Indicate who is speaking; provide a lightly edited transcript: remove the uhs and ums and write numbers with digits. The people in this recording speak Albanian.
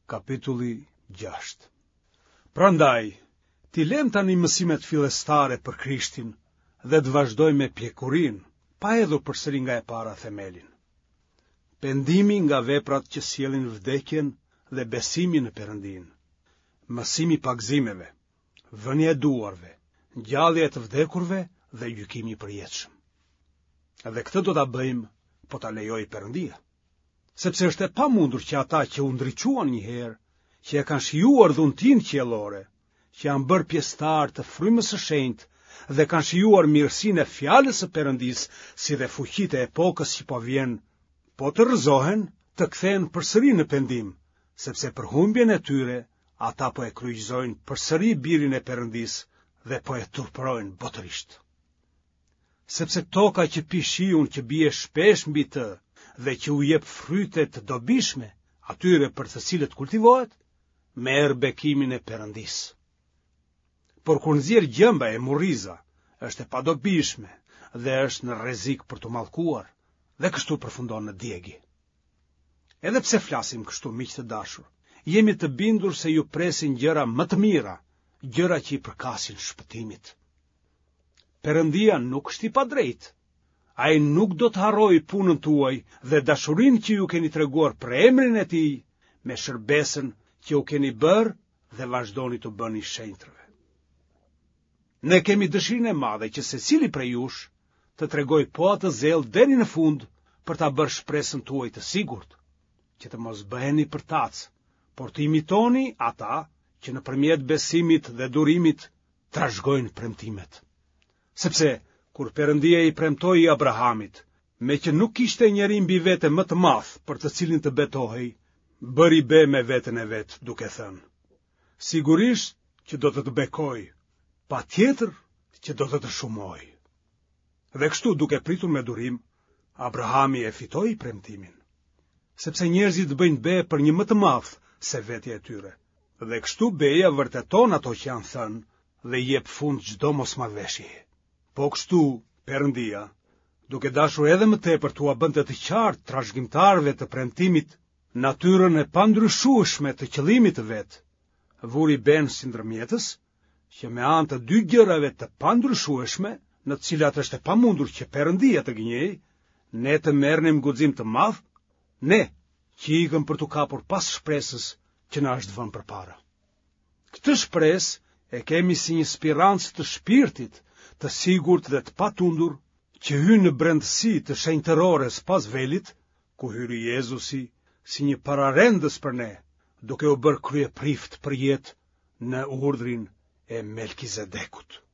Speaker 1: Kapitulli 6. Prandaj, ti lem tani mësimet fillestare për Krishtin dhe të vazhdoj me pjekurin, pa hedhur përsëri nga e para themelin. Pendimi nga veprat që sjellin vdekjen dhe besimi në Perëndin. Mësimi i pagëzimeve, vënia e duarve, ngjallja e të vdekurve dhe gjykimi i përjetshëm. Edhe këtë do ta bëjmë, po ta lejojë Perëndia. Sepse është e pamundur që ata që u ndriçuan një herë, që e kanë shijuar dhuntin qiellore, që janë bërë pjesëtar të frymës së shenjtë dhe kanë shijuar mirësinë e fjalës së Perëndisë, si dhe fuqitë e epokës që po vjen, po të rrëzohen të kthehen përsëri në pendim, sepse për humbjen e tyre ata po e kryqëzojnë përsëri birin e Perëndisë dhe po e turpërojnë botërisht. Sepse toka që pi shiun që bie shpesh mbi të dhe që u jep fryte të dobishme atyre për të cilët kultivohet, merr bekimin e Perëndisë. Por kur nxjerr gjëmba e murriza, është e padobishme dhe është në rrezik për të mallkuar, dhe kështu përfundon në djegje. Edhe pse flasim kështu, miq të dashur, jemi të bindur se ju presin gjëra më të mira, gjëra që i përkasin shpëtimit. Perëndia nuk është i padrejtë. Ai nuk do të harrojë punën tuaj dhe dashurinë që ju keni treguar për emrin e tij, me shërbesën që u keni bërë dhe vazhdoni të bëni shenjtërve. Ne kemi dëshirën e madhe që secili prej jush të tregojë po atë zell deri në fund për ta bërë shpresën tuaj të sigurt, që të mos bëheni përtac, por të imitoni ata që nëpërmjet besimit dhe durimit trashëgojnë premtimet. Sepse kur Perëndia i premtoi Abrahamit, me që nuk kishte njeri mbi vete më të madh për të cilin të betohej, bëri be me veten e vet, duke thënë: sigurisht që do të të bekoj, patjetër që do të të shumoj. Dhe kështu, duke pritur me durim, Abrahami e fitoi premtimin. Sepse njerëzit bëjnë be për një më të madh se vetja e tyre. Dhe kështu beja vërteton ato që janë thënë dhe jep fund çdo mosmarrveshje. Po kështu, Perëndia, duke dashur edhe më tepër t'ua bënte të qartë trashëgimtarëve të premtimit natyrën e pandryshueshme të qëllimit të vet, vuri ben si ndërmjetës, që me anë të dy gjërave të pandryshueshme, në të cilat është e pamundur që Perëndia të gënjej, ne të merrnim guxim të madh, ne që ikëm për t'u kapur pas shpresës që na është vënë përpara. Këtë shpresë e kemi si një spirancë të shpirtit, të sigurt dhe të patundur, që hyn në brendësi të shenjtërores pas velit, ku hyri Jezusi si një pararendës për ne, duke u bërë kryeprift për jetë në urdhrin e Melkizedekut.